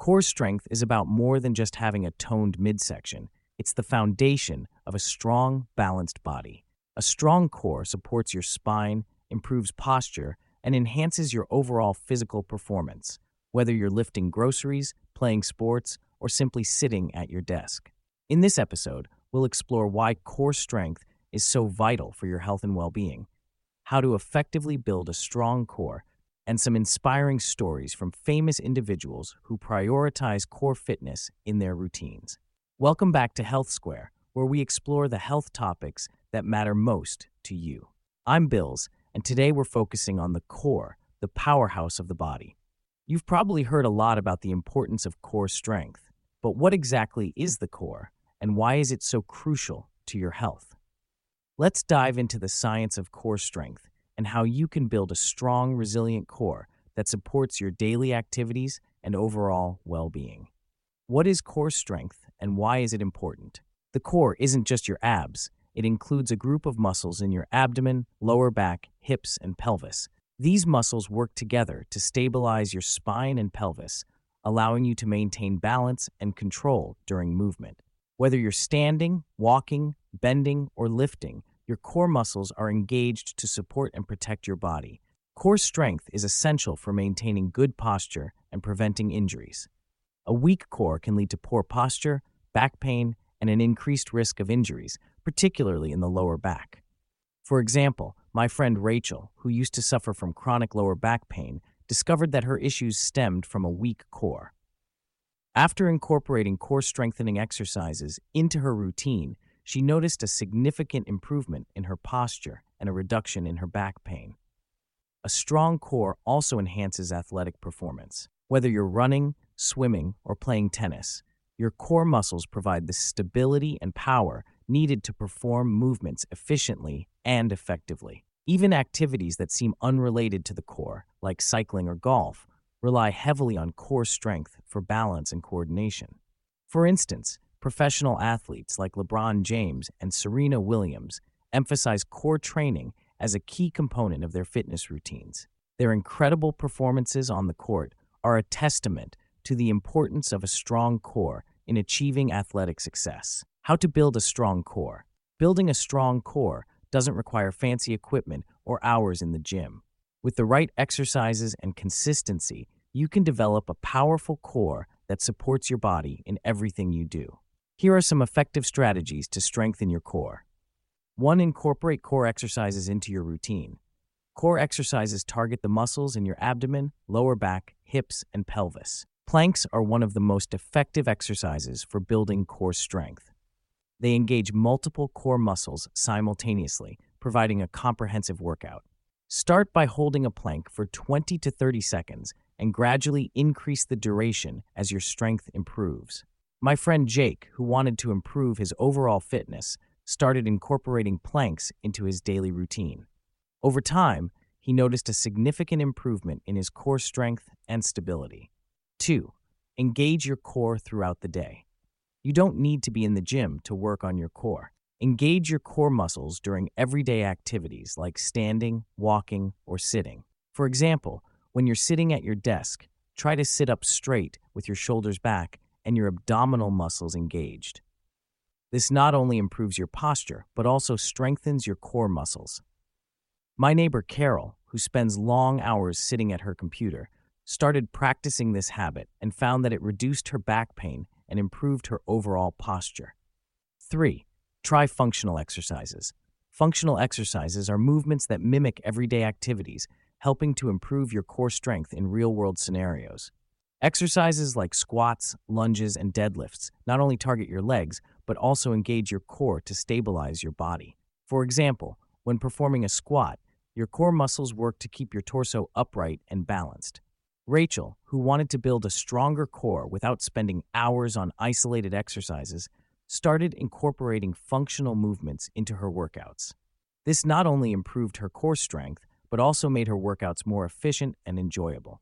Core strength is about more than just having a toned midsection. It's the foundation of a strong, balanced body. A strong core supports your spine, improves posture, and enhances your overall physical performance, whether you're lifting groceries, playing sports, or simply sitting at your desk. In this episode, we'll explore why core strength is so vital for your health and well-being, how to effectively build a strong core, and some inspiring stories from famous individuals who prioritize core fitness in their routines. Welcome back to Health Square, where we explore the health topics that matter most to you. I'm Bills, and today we're focusing on the core, the powerhouse of the body. You've probably heard a lot about the importance of core strength, but what exactly is the core, and why is it so crucial to your health? Let's dive into the science of core strength and how you can build a strong, resilient core that supports your daily activities and overall well-being. What is core strength and why is it important? The core isn't just your abs. It includes a group of muscles in your abdomen, lower back, hips, and pelvis. These muscles work together to stabilize your spine and pelvis, allowing you to maintain balance and control during movement. Whether you're standing, walking, bending, or lifting, your core muscles are engaged to support and protect your body. Core strength is essential for maintaining good posture and preventing injuries. A weak core can lead to poor posture, back pain, and an increased risk of injuries, particularly in the lower back. For example, my friend Rachel, who used to suffer from chronic lower back pain, discovered that her issues stemmed from a weak core. After incorporating core strengthening exercises into her routine, she noticed a significant improvement in her posture and a reduction in her back pain. A strong core also enhances athletic performance. Whether you're running, swimming, or playing tennis, your core muscles provide the stability and power needed to perform movements efficiently and effectively. Even activities that seem unrelated to the core, like cycling or golf, rely heavily on core strength for balance and coordination. For instance, professional athletes like LeBron James and Serena Williams emphasize core training as a key component of their fitness routines. Their incredible performances on the court are a testament to the importance of a strong core in achieving athletic success. How to build a strong core. Building a strong core doesn't require fancy equipment or hours in the gym. With the right exercises and consistency, you can develop a powerful core that supports your body in everything you do. Here are some effective strategies to strengthen your core. 1. Incorporate core exercises into your routine. Core exercises target the muscles in your abdomen, lower back, hips, and pelvis. Planks are one of the most effective exercises for building core strength. They engage multiple core muscles simultaneously, providing a comprehensive workout. Start by holding a plank for 20 to 30 seconds and gradually increase the duration as your strength improves. My friend Jake, who wanted to improve his overall fitness, started incorporating planks into his daily routine. Over time, he noticed a significant improvement in his core strength and stability. 2. Engage your core throughout the day. You don't need to be in the gym to work on your core. Engage your core muscles during everyday activities like standing, walking, or sitting. For example, when you're sitting at your desk, try to sit up straight with your shoulders back and your abdominal muscles engaged. This not only improves your posture, but also strengthens your core muscles. My neighbor Carol, who spends long hours sitting at her computer, started practicing this habit and found that it reduced her back pain and improved her overall posture. 3. Try functional exercises. Functional exercises are movements that mimic everyday activities, helping to improve your core strength in real-world scenarios. Exercises like squats, lunges, and deadlifts not only target your legs, but also engage your core to stabilize your body. For example, when performing a squat, your core muscles work to keep your torso upright and balanced. Rachel, who wanted to build a stronger core without spending hours on isolated exercises, started incorporating functional movements into her workouts. This not only improved her core strength, but also made her workouts more efficient and enjoyable.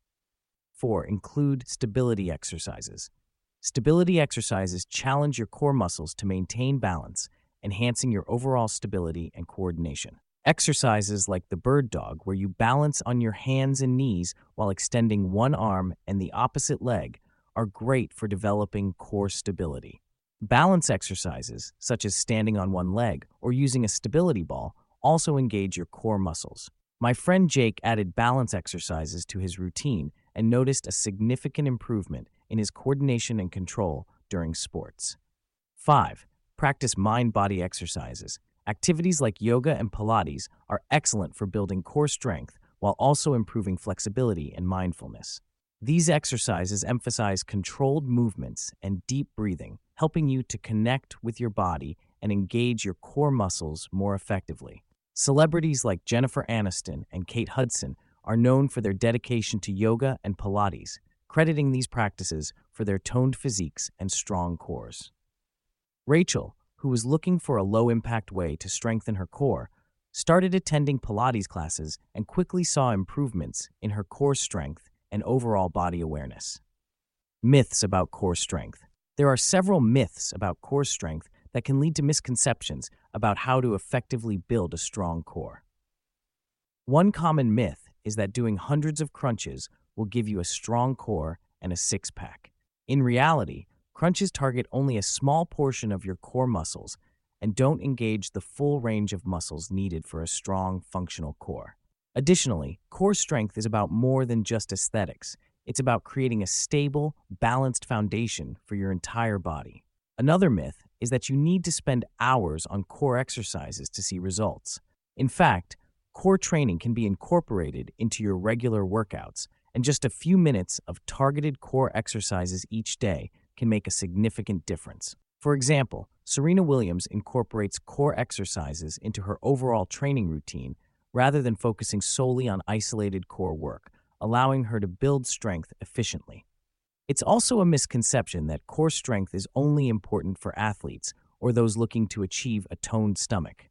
4. Include stability exercises. Stability exercises challenge your core muscles to maintain balance, enhancing your overall stability and coordination. Exercises like the bird dog, where you balance on your hands and knees while extending one arm and the opposite leg, are great for developing core stability. Balance exercises, such as standing on one leg or using a stability ball, also engage your core muscles. My friend Jake added balance exercises to his routine and noticed a significant improvement in his coordination and control during sports. 5. Practice mind-body exercises. Activities like yoga and Pilates are excellent for building core strength while also improving flexibility and mindfulness. These exercises emphasize controlled movements and deep breathing, helping you to connect with your body and engage your core muscles more effectively. Celebrities like Jennifer Aniston and Kate Hudson are known for their dedication to yoga and Pilates, crediting these practices for their toned physiques and strong cores. Rachel, who was looking for a low-impact way to strengthen her core, started attending Pilates classes and quickly saw improvements in her core strength and overall body awareness. Myths about core strength. There are several myths about core strength that can lead to misconceptions about how to effectively build a strong core. One common myth is that doing hundreds of crunches will give you a strong core and a six-pack. In reality, crunches target only a small portion of your core muscles and don't engage the full range of muscles needed for a strong, functional core. Additionally, core strength is about more than just aesthetics. It's about creating a stable, balanced foundation for your entire body. Another myth is that you need to spend hours on core exercises to see results. In fact, core training can be incorporated into your regular workouts, and just a few minutes of targeted core exercises each day can make a significant difference. For example, Serena Williams incorporates core exercises into her overall training routine rather than focusing solely on isolated core work, allowing her to build strength efficiently. It's also a misconception that core strength is only important for athletes or those looking to achieve a toned stomach.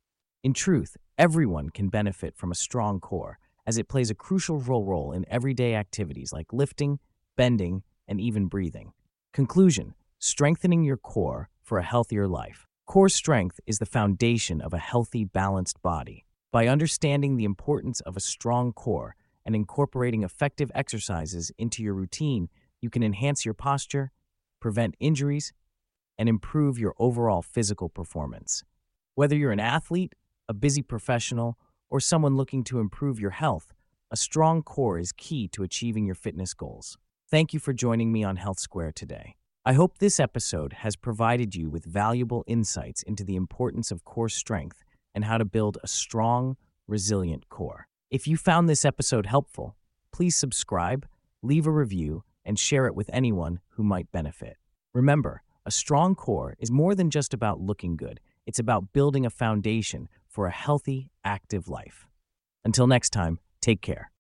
In truth, everyone can benefit from a strong core, as it plays a crucial role in everyday activities like lifting, bending, and even breathing. Conclusion: strengthening your core for a healthier life. Core strength is the foundation of a healthy, balanced body. By understanding the importance of a strong core and incorporating effective exercises into your routine, you can enhance your posture, prevent injuries, and improve your overall physical performance. Whether you're an athlete, a busy professional, or someone looking to improve your health, a strong core is key to achieving your fitness goals. Thank you for joining me on Health Square today. I hope this episode has provided you with valuable insights into the importance of core strength and how to build a strong, resilient core. If you found this episode helpful, please subscribe, leave a review, and share it with anyone who might benefit. Remember, a strong core is more than just about looking good. It's about building a foundation for a healthy, active life. Until next time, take care.